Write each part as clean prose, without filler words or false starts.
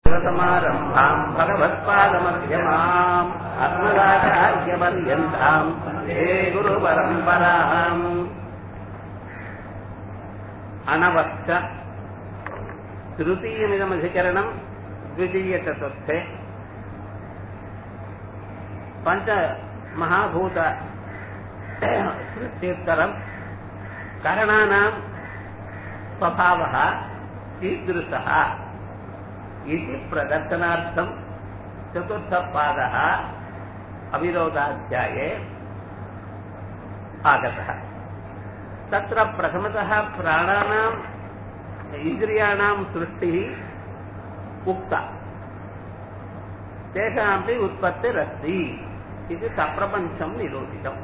समारम्भाम् भगवत्पादमध्यमाम् अस्मदाचार्यपर्यन्ताम् हे गुरुपरम्पराम् अनवस्थ तृतीयमिदमधिकरणम् द्वितीयचतुर्थे पञ्चमहाभूत सृष्टित्तरम् करणानां स्वभावः कीदृशः इति प्रदर्शनार्थं चतुर्थपादः अविरोधाध्याये आगतः। तत्र प्रथमतः प्राणानाम् इन्द्रियाणां सृष्टिः उक्ता, तेषामपि उत्पत्तिरस्ति इति सप्रपञ्चं निरूपितम्।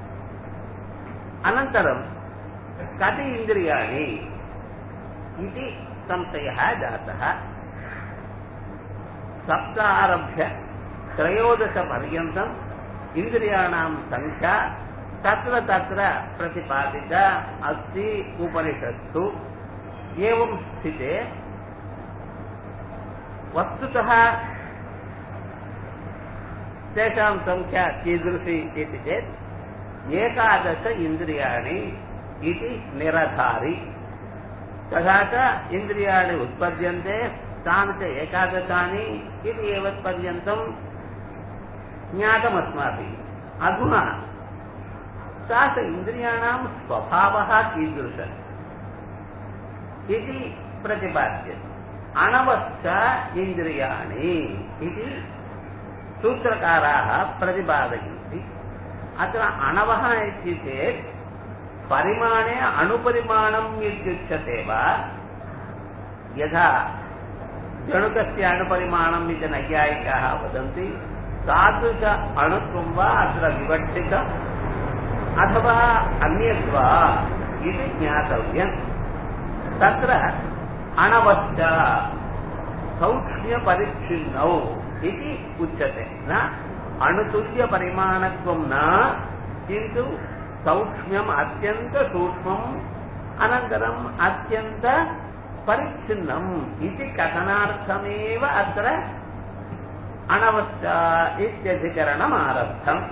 अनन्तरं कति इन्द्रियाणि इति संशयः जातः। सप्त आरभ्य त्रयोदश पर्यन्तम् इन्द्रियाणां संख्या तत्र तत्र प्रतिपादिता अस्ति उपनिषत्सु। एवं स्थिते वस्तुतः तेषां संख्या कीदृशी इति चेत् 11 इन्द्रियाणि इति निरधारि। तथा च इन्द्रियाणि उत्पद्यन्ते, तानि च 11 इति एवत्पर्यन्तं ज्ञातमस्माभिः। अधुना तास इन्द्रियाणां स्वभावः कीदृशः इति प्रतिपाद्यते। अणवस्थ इन्द्रियाणि इति सूत्रकाराः प्रतिपादयन्ति। अत्र अणवः इति चेत् परिमाणे अणुपरिमाणम् इत्युच्यते वा, यथा जणुकस्य अणुपरिमाणम् इति नैयायिकाः वदन्ति, तादृश अणुत्वं वा अत्र विवक्षितम् अथवा अन्यद्वा इति ज्ञातव्यम्। तत्र अणवस्थ सौक्ष्म्यपरिच्छिन्नौ इति उच्यते। न अणुतुल्यपरिमाणत्वं न, किन्तु सौक्ष्म्यम् अत्यन्तसूक्ष्मम् अनन्तरम् अत्यन्तपरिच्छिन्नम् इति कथनार्थमेव अत्र अणवस्थ इत्यधिकरणम् आरब्धम्।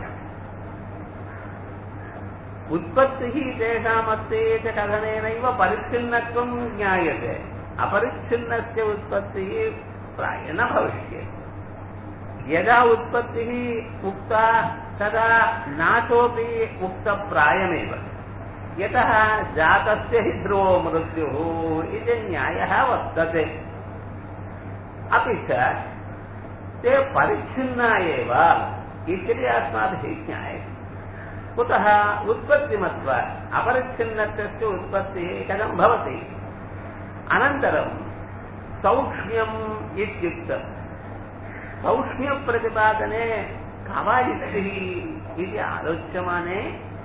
उत्पत्तिः तेषामस्ति इति कथनेनैव परिच्छिन्नत्वं ज्ञायते। अपरिच्छिन्नस्य उत्पत्तिः प्रायः न भविष्यति। यदा उत्पत्तिः उक्ता तदा नाशोऽपि उक्तप्रायमेव, यतः जातस्य हि ध्रुवो मृत्युः इति न्यायः वर्तते। अपि च ते परिच्छिन्ना एव इति अस्माभिः ज्ञायते। कुतः उत्पत्तिमत्वा अपरिच्छिन्नत्वस्य उत्पत्तिः कथं भवति? अनन्तरं सौक्ष्म्यम् इत्युक्तं। सौक्ष्म्यप्रतिपादने कवायुक्तिः इति आलोच्यमाने,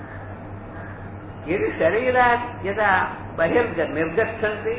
यदि शरीरात् यदा निर्गच्छन्ति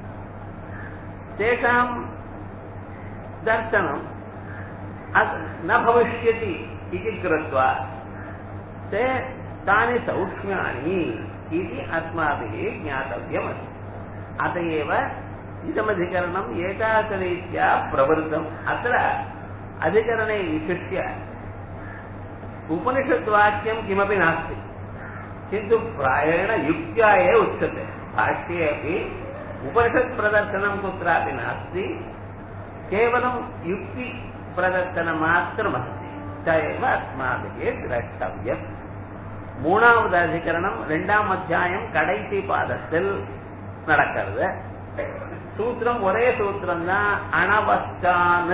तेषां दर्शनं न भविष्यति इति कृत्वा ते तानि सौक्ष्म्यानि इति अस्माभिः ज्ञातव्यमस्ति। अत एव इदमधिकरणम् एतादृशरीत्या प्रवृत्तम्। अत्र अधिकरणे विशिष्य उपनिषद्वाक्यं किमपि नास्ति, किन्तु प्रायेण युक्त्या एव उच्यते। भाष्ये अपि उपनिषत्प्रदर्शनं कुत्रापि नास्ति, केवलं युक्तिप्रदर्शनमात्रमस्ति। स एव अस्माभिः द्रष्टव्यम्। மூணாவது அதிகரணம் 2ஆம் அத்தியாயம் கடைசி பாதத்தில் நடக்கிறது. சூத்திரம் ஒரே சூத்திரம் தான். அணவஸ்தான்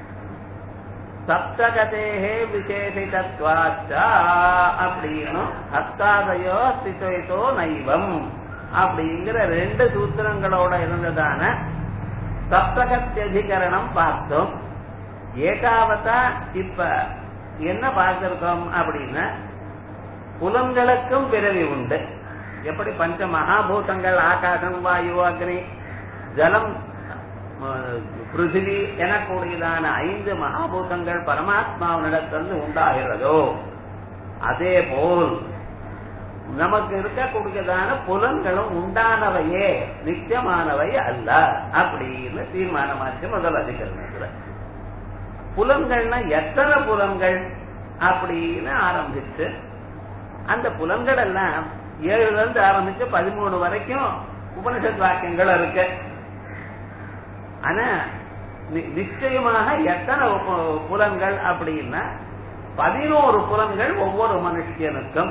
சப்தகதேஹே விசேஷிதத்வாச்ச அப்படின்னு ஹஸ்தாதயோ ஸ்திதோ நைவம் அப்படிங்கிற 2 சூத்திரங்களோட இருந்ததான சப்தகத்தியதிகரணம் பார்த்தோம். ஏகாவதா இப்ப என்ன பார்த்திருக்கோம் அப்படின்னா, புலன்களுக்கும் பிறவி உண்டு. எப்படி பஞ்ச மகாபூதங்கள் ஆகாசம், வாயு, அக்னி, ஜலம், பிருத்திவி எனக்கூடியதான 5 மகாபூதங்கள் பரமாத்மாவினிடத்திலிருந்து உண்டாகிறதோ, அதே போல் நமக்கு இருக்கக்கூடியதான புலன்களும் உண்டானவையே, நிச்சயமானவை அல்ல அப்படின்னு தீர்மானமாச்சு முதல் அதிகரணத்துல. புலன்கள்னா எத்தனை புலன்கள் அப்படின்னு ஆரம்பிச்சு அந்த புலன்கள் எல்லாம் 7ல இருந்து ஆரம்பிச்சு 13 வரைக்கும் உபனிஷத் வாக்கியங்கள் இருக்கு. ஆனா நிச்சயமாக எத்தனை புலன்கள் அப்படின்னா 11 புலன்கள் ஒவ்வொரு மனுஷனுக்கும்.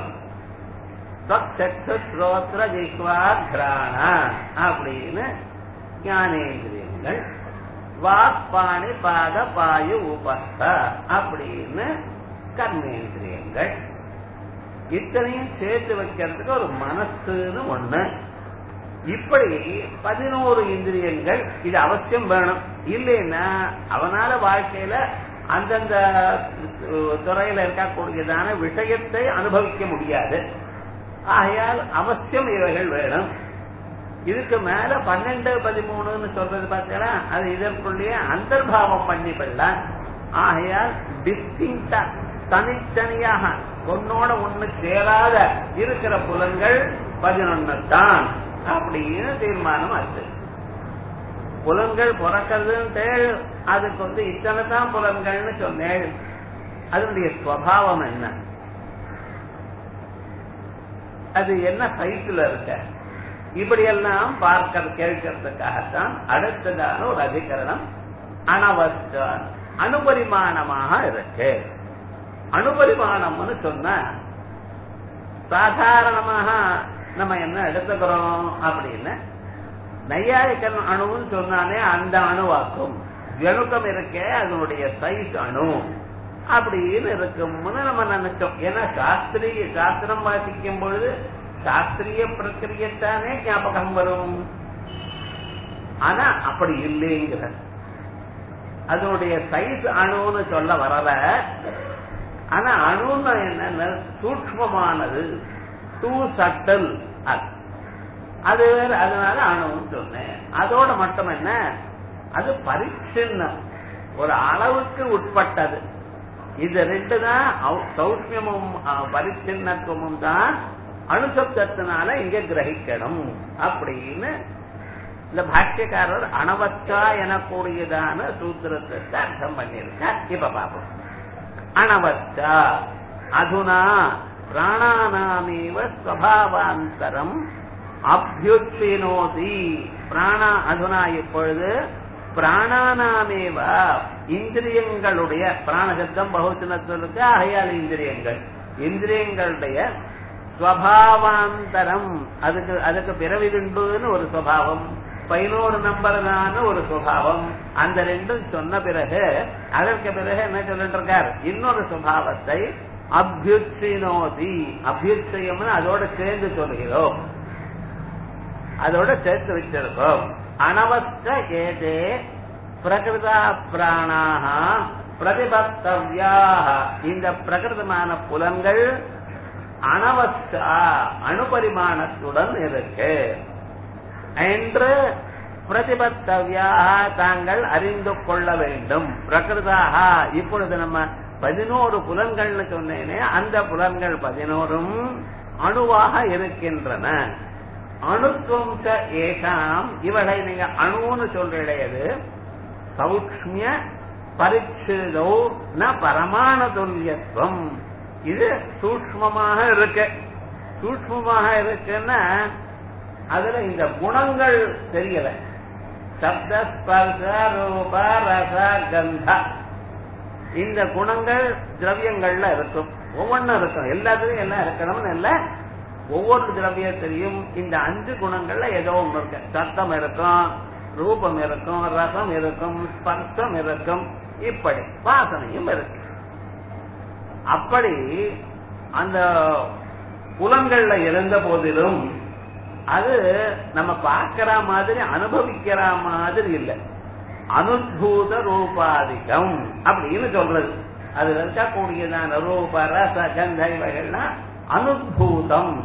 ஸ்ரோத்ர ஜிஹ்வா கிராண அப்படின்னு ஞானேந்திரியங்கள், வாக் பாணி பாத பாயு உபஸ்த அப்படின்னு கர்மேந்திரியங்கள். இத்தனையும் சேர்த்து வைக்கிறதுக்கு ஒரு மனசுன்னு ஒண்ணு. இப்படி 11 இந்திரியங்கள் இது அவசியம் வேணும். இல்லைன்னா அவனால வாழ்க்கையில அந்தந்த துறையில இருக்கக்கூடியதான விஷயத்தை அனுபவிக்க முடியாது. ஆகையால் அவசியம் இவைகள் வேணும். இதுக்கு மேல 12, 13 சொல்றது பார்த்தீங்கன்னா அது இதற்குள்ளேயே அந்தர்பாவம் பண்ணிவிடலாம். ஆகையால் டிஸ்டிங்டா தனித்தனியாக ஒன்னோட ஒண்ணு சேராத இருக்கிற புலன்கள் 11 தான் அப்படின்னு தீர்மானம் ஆச்சு. புலன்கள் பிறக்கிறதுன்னு அதுக்கு இத்தனை தான் புலன்கள்னு சொன்னேன். அதனுடைய ஸ்வபாவம் என்ன, அது என்ன சைஸ்ல இருக்க, இப்படியெல்லாம் கேட்கறதுக்காகத்தான் அடுத்ததான ஒரு அதிகரணம் அனவஸ்த அனுபரிமாணமாக இருக்கு. அனுபரிமாணம்னு சொன்ன சாதாரணமாக நம்ம என்ன எடுத்துக்கிறோம் அப்படின்னு நையாயிக்கன் அணுன்னு சொன்னானே அந்த அணுவாக்கும் ஜனுக்கம் இருக்கே அதனுடைய சைஸ் அணு அப்படின்னு இருக்கும்னு நம்ம நினைச்சோம். ஏன்னா சாஸ்திரம் வாசிக்கும் பொழுது சாஸ்திரிய பிரக்கிரியத்தானே ஞாபகம் வரும். ஆனா அப்படி இல்லைங்கிற அதனுடைய சைஸ் அணுன்னு சொல்ல வரல. ஆனா அணுன்னா என்ன, சூக்ஷ்மமானது, டூ சட்டல் அது வேற. அதனால அணுன்னு சொன்னேன். அதோட மட்டும் என்ன, அது பரிச்சின்னம், ஒரு அளவுக்கு உட்பட்டது. இது ரெண்டு தான் சௌஷ்மியமும் பரிச்சின்னத்துவமும் தான் அணுசப்தத்தினால இங்க கிரகிக்கணும் அப்படின்னு இந்த பாஷ்யக்காரர் அனவஸ்தா எனக்கூடியதான சூத்திரத்தை அர்த்தம் பண்ணியிருக்கார். இப்ப பாப்போம். அனவஸ்தா அதுனா பிராணானாமேவ ஸ்வபாவாந்தரம் அபியுத்பினோதி. பிராணா அதுனா இப்பொழுது பிராணானாமேவ இந்திரியங்களுடைய, பிராணசப்தம் பகுவச்சனத்திற்கு ஆகையால் இந்திரியங்கள், இந்திரியங்களுடைய ஸ்வபாவாந்தரம், அதுக்கு பிறவிதுண்டுன்னு ஒரு சுவாவம், 11 நம்பர்தான ஒரு சுவாவம். அந்த ரெண்டும் சொன்ன பிறகு அதற்கு பிறகு என்ன சொல்லிட்டு இருக்கார், இன்னொரு சுபாவத்தை அபியுத்சினோதி. அபியுத்சயம்னு அதோட சேர்ந்து சொல்கிறோம், அதோட சேர்த்து வச்சிருக்கோம். அனவஸ்த ஏதே பிரகிருதா பிராணாக பிரதிபத்தவ்யாக. இந்த பிரகிருதமான புலன்கள் அனவஸ்தா அணுபரிமாணத்துடன் இருக்கு என்று பிரதிபத்தவ்யாக தாங்கள் அறிந்து கொள்ள வேண்டும். பிரகிருதாக இப்பொழுது நம்ம 11 புலன்கள்னு சொன்னேனே, அந்த புலன்கள் 11ம் அணுவாக இருக்கின்றன. அணுத்துவம் ஏகாம், இவளை நீங்க அணுன்னு சொல்றது சௌக்ஷ்மிய பரிச்சிதோ ந பரமாண துல்லியத்துவம். இது சூக்ஷ்மமாக இருக்கு. சூக்ஷ்மமாக இருக்குன்னா அதுல இந்த குணங்கள் தெரியல. சப்த ஸ்பர்ச ரூப ரச கந்த இந்த குணங்கள் திரவியங்கள்ல இருக்கும். ஒவ்வொன்றும் இருக்கும், எல்லாத்துலயும் எல்லாம் இருக்கணும்னு இல்ல. ஒவ்வொரு திரவியத்திலையும் இந்த 5 குணங்கள்ல ஏதோ ஒண்ணு இருக்கு. சத்தம் இருக்கும், ரூபம் இருக்கும், ரசம் இருக்கும், ஸ்பர்சம் இருக்கும், இப்படி வாசனையும் இருக்கு. அப்படி அந்த புலன்கள்ல இருந்த போதிலும் அது நம்ம பார்க்கிற மாதிரி அனுபவிக்கிற மாதிரி இல்லை. அனுபூத ரூபாதிகம் அப்படின்னு சொல்றது. அது இருக்கக்கூடியதான ரூப ரச கந்த இவைகள்லாம் அனுபூதம்,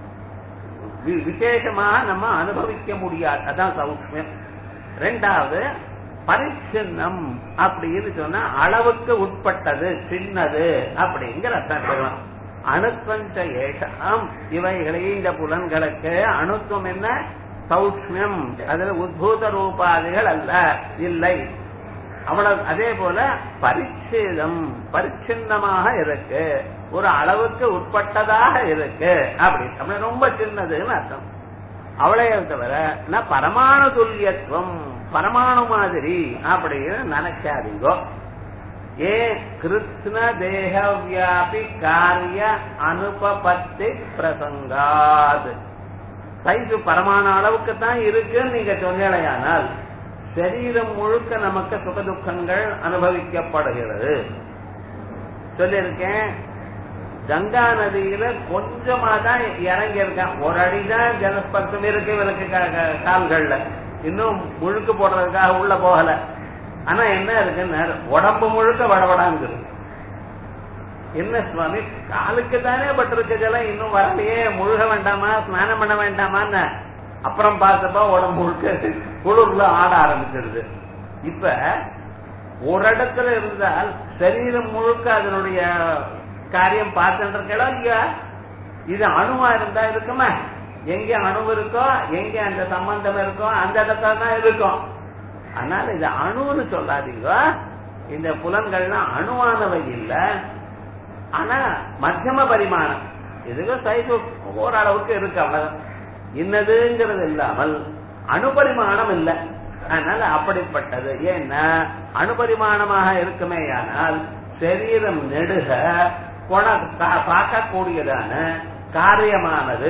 விசேஷமா நம்ம அனுபவிக்க முடியாது. அதான் சௌக்ஷ்மியம். 2வது பரிச்சின்னம் அப்படின்னு சொன்னா அளவுக்கு உட்பட்டது, சின்னது அப்படிங்கிற அர்த்தம். அணுத்வஞ்ச ஏஷாம் இவைகளை இந்த புலன்களுக்கு அணுத்துவம் என்ன சௌஷ்மியம் அதுல உத்பூத ரூபாதிகள் அல்ல இல்லை அவ்வளவு. அதே போல பரிச்சேதம் பரிச்சின்னமாக இருக்கு ஒரு அளவுக்கு உட்பட்டதாக இருக்கு அப்படி ரொம்ப சின்னதுன்னு அர்த்தம். அவளைய தவிர பரமாணு துல்லியத்துவம் பரமாணு மாதிரி அப்படின்னு நினைக்காதீங்கோ. ஏ கிருஷ்ண தேக வியாபி காரிய அனுபபத்தி பிரசங்காத் சைஸ் பரமாணு அளவுக்கு தான் இருக்குன்னு நீங்க சொன்னீங்களேயானால் சரீரம் முழுக்க நமக்கு சுகதுக்கங்கள் அனுபவிக்கப்படுகிறது. சொல்லியிருக்கேன் கங்கா நதியில கொஞ்சமா தான் இறங்கி இருக்கான் ஒரு அடிதான் ஜலஸ்பர்சம் இருக்கு இவருக்கு கால்கள்ல இன்னும் முழுக்க போடுறதுக்காக உள்ள போகல. ஆனா என்ன இருக்குன்னு உடம்பு முழுக்க வடவடாங்க என்ன சுவாமி காலுக்கு தானே பட்டிருக்க ஜலம் இன்னும் வரலையே முழுக வேண்டாமா ஸ்நானம் பண்ண வேண்டாமான்னு அப்புறம் பார்த்தப்ப உடம்பு முழுக்க குளிர்ல ஆட ஆரம்பிச்சிருது. இப்ப ஒரு இடத்துல இருந்தால் சரீரம் முழுக்க அதனுடைய காரியம் பார்த்துருக்கா இல்லையா? இது அணுவா இருந்தா இருக்குமா? எங்க அணு இருக்கோ எங்க அந்த சம்பந்தம் இருக்கோ அந்த இடத்துல தான் இருக்கும். அதனால இது அணுன்னு சொல்லாதீங்க. இந்த புலன்கள்னா அணுவானவை இல்லை. ஆனா மத்தியம பரிமாணம் இதுக்கு சைஸ் ஓரளவுக்கு இருக்கு அவ்வளவுதான். இன்னதுங்கிறது இல்லாமல் அணுபரிமாணம் இல்லை. அதனால அப்படிப்பட்டது. ஏன்னா அணுபரிமாணமாக இருக்குமே ஆனால் சரீரம் நெடுக பார்க்கக்கூடியதான காரியமானது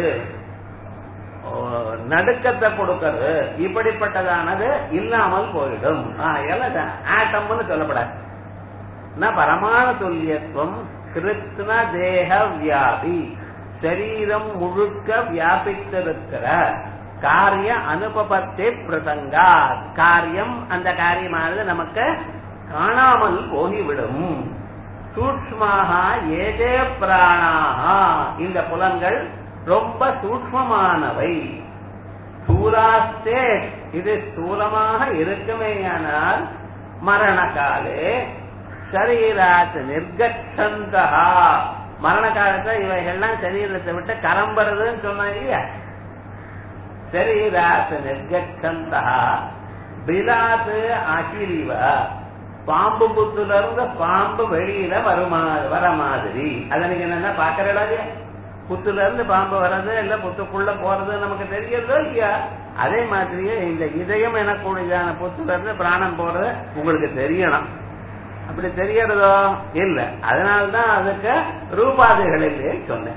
நடுக்கத்தை கொடுக்கிறது இப்படிப்பட்டதானது இல்லாமல் போயிடும். ஆட்டம்னு சொல்லப்படாது. பரமாணு துல்லியத்துவம் கிருஷ்ண தேக வியாபி சரீரம் முழுக்க வியாபித்திருக்கிற காரிய அனுபபத்தே பிரசங்கா காரியம் அந்த காரியமானது நமக்கு காணாமல் போகிவிடும். சூக்ஷ்மாக ஏதே பிராணாக இந்த புலன்கள் ரொம்ப சூக்ஷ்மமானவை. ஸ்தூலாஸ்தே இது ஸ்தூலமாக இருக்குமேயானால் மரண காலே சரீராத் நிர்கச்சந்தா மரண காலத்துல இவைகள்லாம் சரீரத்தை விட்டு கரம்புறதுன்னு சொன்னாங்க. சரீராத் நிர்கச்சந்தா பிலாத்து அகிரிவ பாம்பு புத்துல இருந்து பாம்பு வெளியில வர மாதிரி. அதை நீங்க என்ன பாக்கறீங்களா? புத்துல இருந்து பாம்பு வர்றது இல்ல புத்துக்குள்ள போறது நமக்கு தெரியறதோ இல்லையா? அதே மாதிரியே இந்த இதயம் எனக்கூடியதான புத்துல இருந்து பிராணம் போறது உங்களுக்கு தெரியணும். அப்படி தெரியறதோ இல்ல. அதனால்தான் அதுக்கு ரூபாதிகள் இல்லையே சொன்னேன்.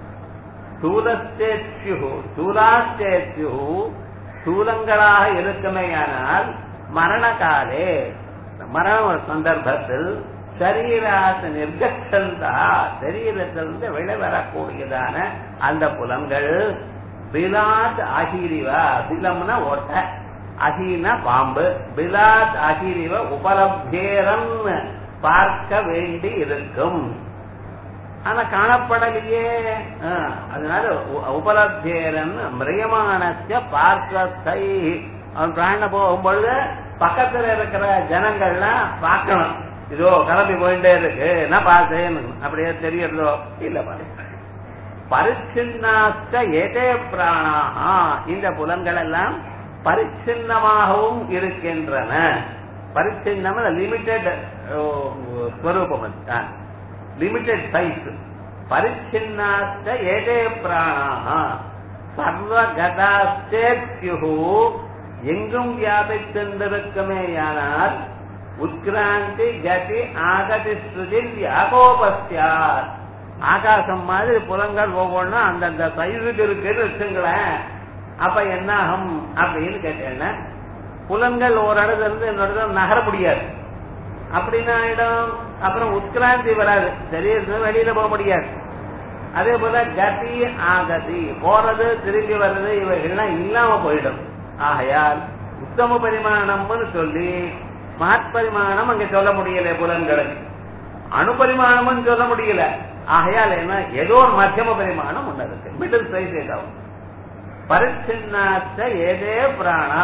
ஸ்தூலங்களாக இருக்குமேயானால் மரண காலே மரண சந்தர்ப்பத்தில் சரீராச நிர்கச்சந்தா சரீரத்திலிருந்து வெளிவரக்கூடியதான அந்த புலன்கள் பிலாத் அகிரிவா பிலம்னா ஓட்ட அகினா பாம்பு பிலாத் அகிரிவ உபலப்தேரன் பார்க்க வேண்டி இருக்கும். ஆனா காணப்படலையே. அதனால உபலப்தேரன் மிரியமானஸ்ய பார்க்கத்தை அவன் பிராண போகும்பொழுது பக்கத்துல இருக்கிற ஜனங்கள்லாம் பார்க்கணும். இதோ கிளம்பி போயிட்டே இருக்கு நான் பார்த்தேன் அப்படியே தெரியறதோ இல்ல. பரிச்சின்னாஸ்த ஏதே பிராணா இந்த புலன்கள் எல்லாம் பரிச்சின்னமாகவும் இருக்கின்றன. பரிச்சின்னம் லிமிட்டெட் ஸ்வரூபம் லிமிட்டெட் சைஸ். பரிச்சின்னாஸ்த ஏதே பிராணா சர்வகதாஸ்தேத்யுஹு எங்கும் வியாபித்திருக்குமேயானால் உத்கிராந்தி கதி ஆகதி ஸ்ருதி வியாகோபஸ்யார் ஆகாசம் மாதிரி புலங்கள் ஒவ்வொன்றும் அந்தந்த சைஸுக்கு இருக்குன்னு வச்சுங்களேன். அப்ப என்ன ஆகும் அப்படின்னு கேட்டேன்னா புலன்கள் ஒரு இடத்துல இருந்து இன்னொரு நகர முடியாது. அப்படின்னா ஆயிடும். அப்புறம் உத்கிராந்தி வராது. சரீரத்துல வெளியில போக முடியாது. அதே போல கதி ஆகதி போறது திரும்பி வர்றது இவைகள்லாம் இல்லாம போயிடும். ஆகையால் உத்தம பரிமாணம்னு சொல்லி மகத்பரிமாணம் அங்க சொல்ல முடியல. புலன்களுக்கு அணுபரிமாணம்னு சொல்ல முடியல. ஆகையால் என்ன ஏதோ ஒரு மத்தியம பரிமாணம் ஒண்ணு இருக்கு. மிடில் சைஸ் ஏதாவது பரிச்சின்னாஸ்த ஏதே பிராணா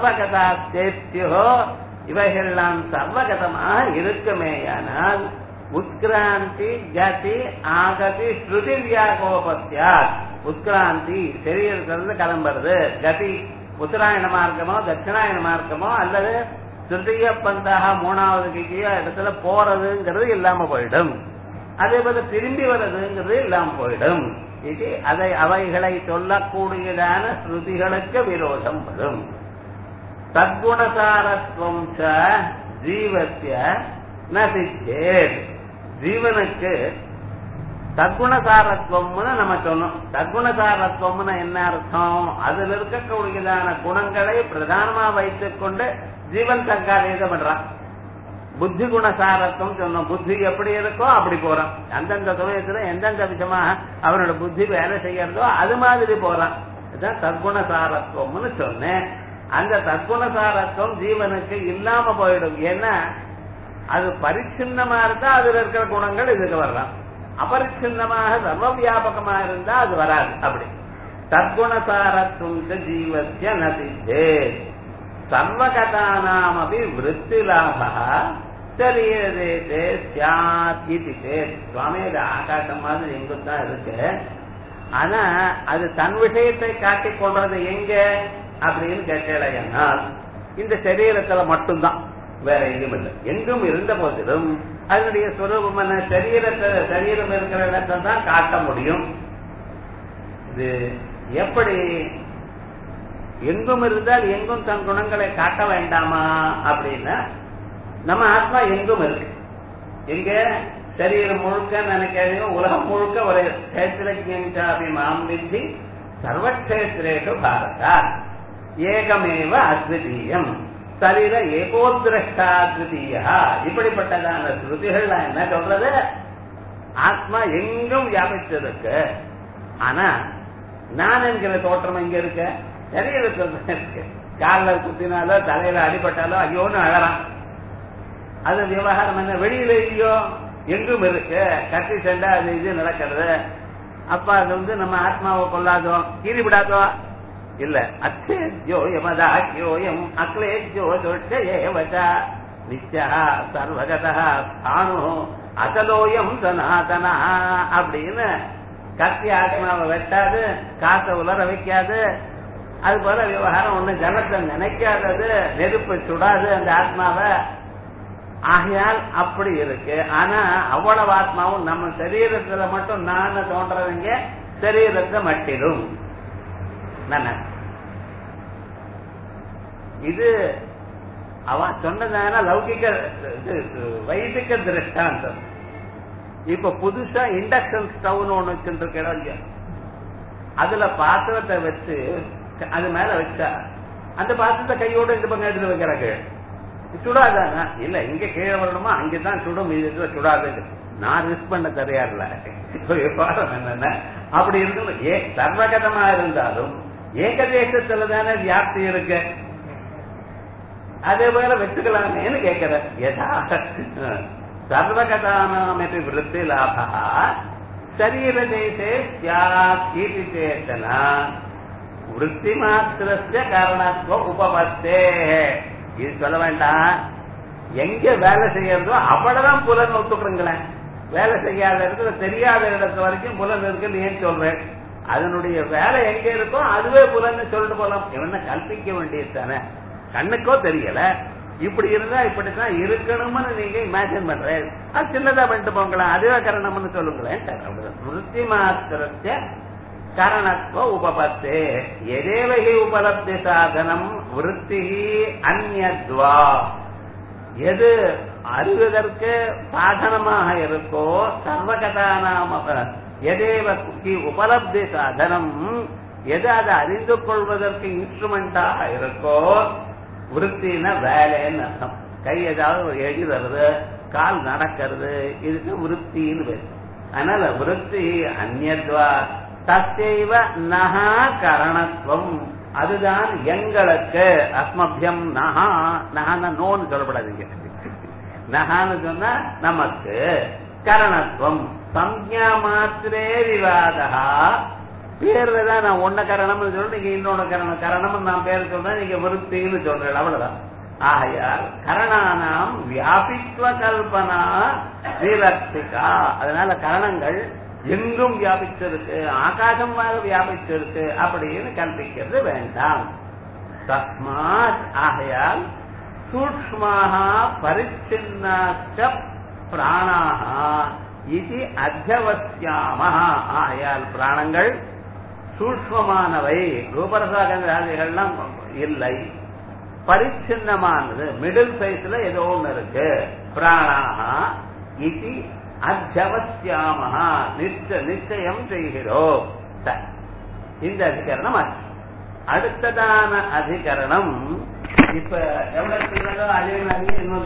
சர்வகதாஸ்தேத்யோ இவைகள்லாம் சர்வகதமாக இருக்குமேயானால் உத்கிராந்தி கதி ஆகதி ஸ்ருதி வியாகோபத்தியாத். உத்கிராந்தி சரீரத்திலிருந்து கிளம்புறது, கதி உத்தராயண மார்க்கமோ தட்சிணாயன மார்க்கமோ அல்லது திருத்திய பந்தாக மூணாவது கிட்டியோ இடத்துல போறதுங்கிறது இல்லாம போயிடும். அதே போல திரும்பி வர்றதுங்கிறது இல்லாம போயிடும். இது அவைகளை சொல்லக்கூடியதான ஸ்ருதிகளுக்கு விரோதம் வரும். தத்குணசாரத்துவம் ஜீவஸ்ய ந சித்தேத். ஜீவனுக்கு தத்குணசாரத்துவம்னு நம்ம சொன்னோம். தத்குணசாரத்துவம்னு என்ன அர்த்தம்? அதுல இருக்கக்கூடியதான குணங்களை பிரதானமா வைத்துக் கொண்டு ஜீவன் சங்காரேதம் பண்றான். புத்தி குணசாரத்துவம் சொன்னோம். புத்தி எப்படி இருக்கோ அப்படி போறான். அந்தந்த சமயத்துல எந்தெந்த விதமாக அவனோட புத்தி வேலை செய்யறதோ அது மாதிரி போறான். இதுதான் தத்குணசாரத்துவம்னு சொன்னேன். அந்த தத்குணசாரத்துவம் ஜீவனுக்கு இல்லாம போயிடும். ஏன்னா அது பரிச்சின்னமா இருந்தா அதுல இருக்கிற குணங்கள் இதுக்கு வரலாம். அபரிச்சின்னமாக சர்வ வியாபகமா இருந்தா அது வராது. அப்படி தத்குணசாரத்துவம் ஜீவஸ்ய ந சித்தேத். சர்வகதானாமபி விருத்தி லாபா சரீரதேசே ஸ்யாத் இதி சேத். சுவாமி அது ஆகாசம் மாதிரி எங்குதான் இருக்கு. ஆனா அது தன் விஷயத்தை காட்டிக் கொள்றது எங்க அப்படின்னு கேட்டேன்னா இந்த சரீரத்துல மட்டும்தான், வேற எங்கும் இல்லை. எங்கும் இருந்த போதிலும் அதனுடைய சுரூபம் என்ன? சரீரம் இருக்கிற இடத்தை தான் காட்ட முடியும். இது எப்படி? எங்கும் இருந்தால் எங்கும் தன் குணங்களை காட்ட வேண்டாமா அப்படின்னா நம்ம ஆத்மா எங்கும் இருக்கு. எங்க? சரீரம் முழுக்க நினைக்கிறோம். உலகம் முழுக்க ஒரு கஷேத்திரஜாபிமாம்பி சர்வக்ஷேத்திரேஷு பாரதா ஏகமேவ அத்விதீயம் சரீர ஏகோத்ரஷ்டா அத்விதீயா. இப்படிப்பட்டதான ஸ்ருதிகள் என்ன சொல்றது? ஆத்மா எங்கும் வியாபிச்சிருக்கு. ஆனா நான் என்கிற தோற்றம் எங்க இருக்க? சரீரத்தில் இருக்கு. காலில் குத்தினாலோ தலையில அடிபட்டாலோ ஐயோன்னு அழறான். அது விவகாரம் என்ன? வெளியில இல்லையோ, எங்கும் இருக்கு. கட்டி சண்டை அது இது நடக்கிறது. அப்ப அது நம்ம ஆத்மாவை கொள்ளாதோ, கீறி விடாதோ? இல்ல. அச்சேத்யோ யமதாக்கியோயம் அக்லேத்யோ ஏவச்சா நித்யா சர்வகதா ஸ்தானு அசலோயம் சனாதனா அப்படின்னு கத்தி ஆத்மாவை வெட்டாது, காசை உலர வைக்காது. அது போல விவகாரம் ஒண்ணு ஜலத்தை நினைக்காதது, நெருப்பை சுடாது அந்த ஆத்மாவை. ஆகையால் அப்படி இருக்கு. ஆனா அவ்வளவு ஆத்மாவும் நம்ம சரீரத்துல மட்டும் நான் தோன்றவங்க சரீரத்தை மட்டிடும். இது அவ சொன்னதான லௌகிக வைதிக திருஷ்டாந்தம். இப்ப புதுசா இண்டக்ஷன் ஸ்டவ்னு ஒண்ணு வச்சுருக்க, அதுல பாத்திரத்தை வச்சு அது மேல வச்சா அந்த பாத்திரத்தை கையோட இந்த பக்கம் எடுத்து வைக்கிறாங்க. சுடாதானா? இல்ல, இங்க கீழே வரணுமா அங்கதான் சுடும், இது சுடாது. நான் ரிஸ்க் பண்ண தரையாருல. என்னன்னா அப்படி இருக்கணும். சர்வகதமா இருந்தாலும் ஏகதேசத்துல தானே வியாப்தி இருக்கு. அதே போல வச்சுக்கலாமேன்னு கேட்கிற. சர்வகதானாமபி விருத்தி லாபா சரீரதேசே ஸ்யாத் சேத்தனா விருத்தி மாத்திரஸ்ய காரணத்துவ உபபத்தே. இது சொல்ல வேண்டாம். எங்க வேலை செய்யறதோ அவ்வளவுதான் புலன் ஒத்துக்கிறீங்களேன். வேலை செய்யாத இடத்துல தெரியாத இடத்து வரைக்கும் புலன் இருக்குன்னு ஏன் சொல்றேன்? அதனுடைய வேலை எங்க இருக்கோ அதுவே புலன்னு சொல்லிட்டு போலாம். இவன கல்பிக்க வேண்டியது தானே. கண்ணுக்கோ தெரியல, இப்படி இருந்தா இப்படித்தான் இருக்கணும்னு நீங்க இமேஜின் பண்றேன். அது சின்னதா பண்ணிட்டு போங்களேன், அதுவே கரணம்னு சொல்லுங்களேன். விருத்தி மாத்திரஸ்ய காரணத்துவ உபபத்தே எதேவகி உபலப்தி சாதனம் விருத்தி அந்யத்வா. எது அறிவதற்கு சாதனமாக இருக்கோ சர்வகதானாம எதேவ உபலப்தி சாதனம், எது அதை அறிந்து கொள்வதற்கு இன்ஸ்ட்ருமெண்டாக இருக்கோ விருத்தின வேலைன்னு அர்த்தம். கை ஏதாவது எழுதுறது, கால் நடக்கிறது, இதுக்கு விருத்தின்னு பேரு. அதனால விருத்தி அந்யத்வா தஸ்யைவ நஹா கரணத்துவம். அதுதான் எங்களுக்கு. அஸ்மபியம் நஹா. நஹான நோன்னு சொல்லப்படாதீங்க. நஹான்னு சொன்னா நமக்கு. கரணத்துவம் சம்ஞா மாத்திரே விவாதா. பேர்ல தான் நான் ஒன்ன கரணம்னு சொல்றேன், நீங்க இன்னொன்னு கரணம். கரணம் நான் பேர் சொல்றேன், நீங்க விருத்தின்னு சொல்றேன். அவ்வளவுதான். ஆகையால் கரணானாம் வியாபித்வ கல்பனா நிரர்த்திகா. அதனால கரணங்கள் எங்கும் வியாபிச்சிருக்கு, ஆகாசமாக வியாபிச்சிருக்கு அப்படின்னு கல்பிக்கிறது வேண்டாம். தஸ்மாத் ஆகையால் சூக்ஷ்மாக பரிச்சின்னாச்ச பிராணாக இது அத்தியவசியாமஹ. ஆகையால் பிராணங்கள் சூக்ஷ்மமானவை, ரூபரசாகங்கள்லாம் இல்லை, பரிச்சின்னமானது, மிடில் சைஸ்ல ஏதோ ஒண்ணு இருக்கு. பிராணாக இது அத்தியவசியாமஹ, நிச்சயம் செய்கிறோம். இந்த அதிகரணம் அடுத்ததான அதிகரணம் இப்ப எவ்வளவு அதே மாதிரி